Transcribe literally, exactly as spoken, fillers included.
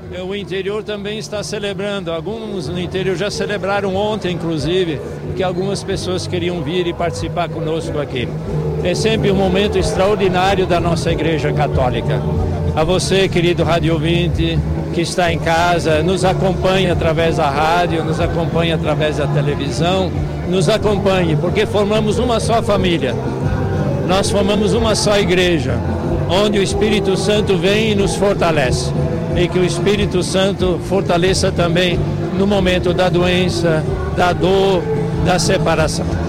O interior também está celebrando. Alguns no interior já celebraram ontem, inclusive, que algumas pessoas queriam vir e participar conosco aqui. É sempre um momento extraordinário da nossa Igreja Católica. A você, querido rádio ouvinte, que está em casa, nos acompanha através da rádio, nos acompanha através da televisão, nos acompanhe, porque formamos uma só família. Nós formamos uma só igreja, onde o Espírito Santo vem e nos fortalece. E que o Espírito Santo fortaleça também no momento da doença, da dor, da separação.